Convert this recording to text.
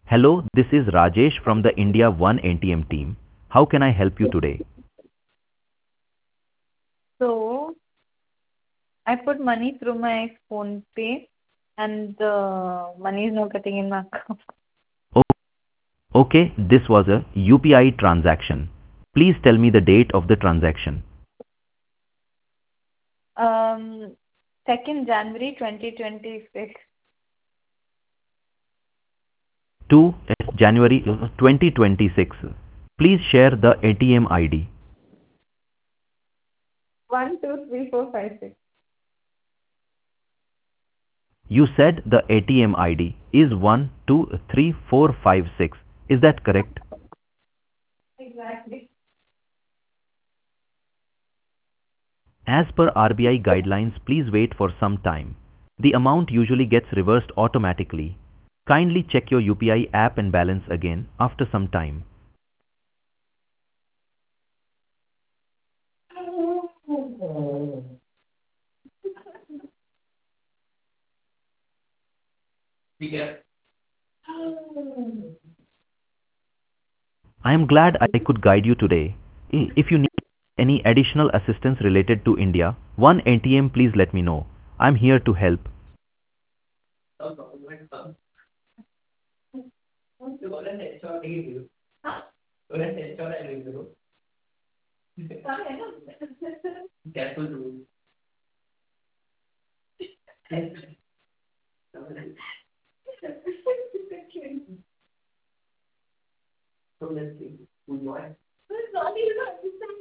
Hello, this is Rajesh from the India One ATM team. How can I help you today? So I put money through my phone pay and the money is not getting in my account. Okay, this was a UPI transaction. Please tell me the date of the transaction. Um, 2nd January 2026. 2 January 2026. Please share the ATM ID. 123456. You said the ATM ID is 123456. Is that correct? Exactly. As per RBI guidelines, please wait for some time. The amount usually gets reversed automatically. Kindly check your UPI app and balance again after some time. I am glad I could guide you today. If you need any additional assistance related to India, One ATM, please let me know. I'm here to help.